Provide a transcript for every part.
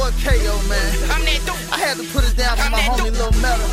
boy KO, man. I had to put it down for my homie Lil Meta.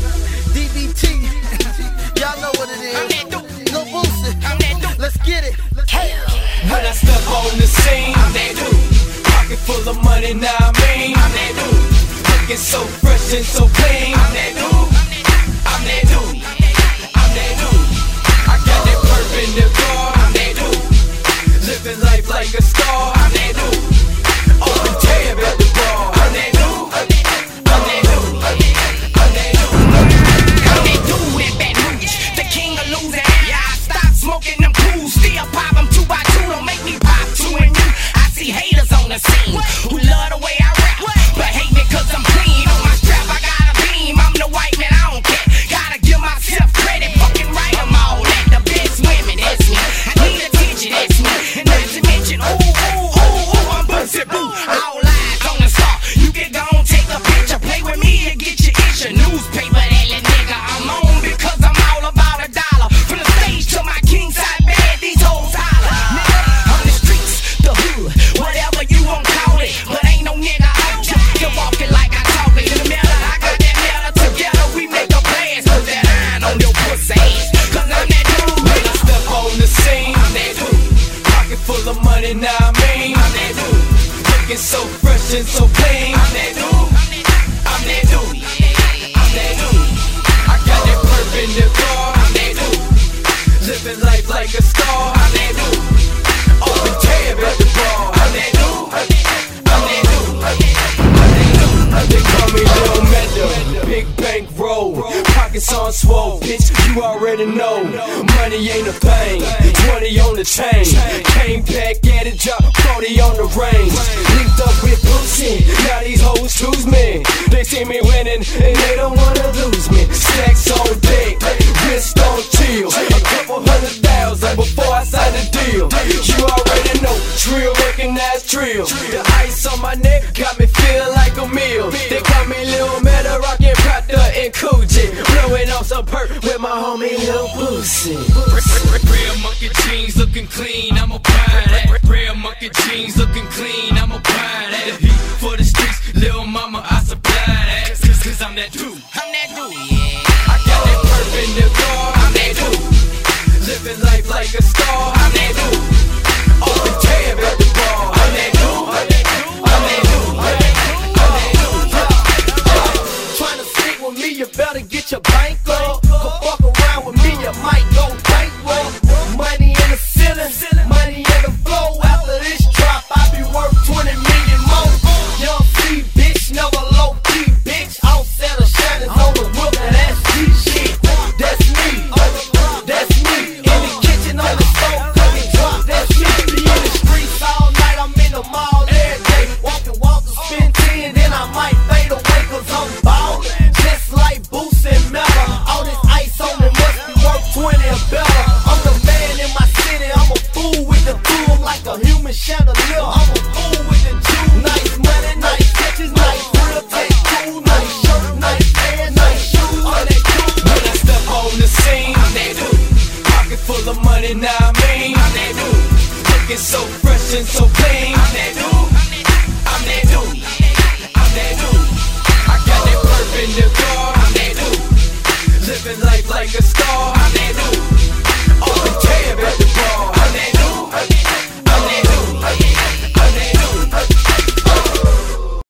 DBT, y'all know what it is. Lil Boosie, let's get it. When I step on the scene, I'm that dude. Pocket full of money, now I mean, I'm that dude. Looking so fresh and so clean, I'm that dude. I'm that dude. I'm that dude. I got that perp in the car, I'm that dude. Living life like a star, I'm that dude. Open tab at the bar, I'm that dude. I'm that dude. I'm that dude. I'm that dude in Baton Rouge, the king of losing. Yeah, I stopped smoking them cools, still pop them 2 by 2. Don't make me pop 2 and you. I see haters on the scene who love the way I rap, but hate me cause I'm clean. On my strap I got a beam, I'm the white man, I don't care. Gotta give myself credit, fucking right I'm all that. The best women, that's me. I need attention, that's me. And not to mention, I'm Boosie Boo. All eyes on the star, you can go and take a picture. Play with me and get your issue. Newspaper, that little nigga I'm on because I'm all about a dollar. From the stage to my king side bed, these hoes holler. Nigga, on the streets, the hood, whatever you won't call it. But ain't no nigga out here can walk it like I talk it. In the middle, I got that metal together, we make a blast. Put that iron on your pussy ass, cause I'm that dude. When I step on the scene, I'm that dude. Pocket full of money, now I mean, I'm that dude. Looking so fresh and so clean, I'm that dude. I'm that dude. I'm that dude. I got that perp in the car, I'm that dude. Living life like a star, I'm that dude. Open tab at the bar, I'm that dude. I'm that dude. I'm that dude. They call me Lil Meta, big bank roll, pockets on swole, bitch, you already know. Money ain't a thing, 20 on the chain. Came back at it, drop 40 on the range. Linked up with Boosie, now these hoes choose me. They see me winning and they don't wanna lose me. Stacks on deck, wrist on chill, a couple $100,000 before I sign the deal. You already know, drill, recognize drill. The ice on my neck got me feel like a meal. They call me Lil Meta, rockin' Prada and Coogee, blowing off some perk with my homie Lil Boosie. Real monkey jeans looking clean, I'm a pride that. Real monkey jeans looking clean, I'm a pride that. Heat for the streets, Lil Mama, I supply that. Cause I'm that dude. I'm that dude, yeah. I got that perp in the car, I'm that dude. Living life like a star, I'm that dude.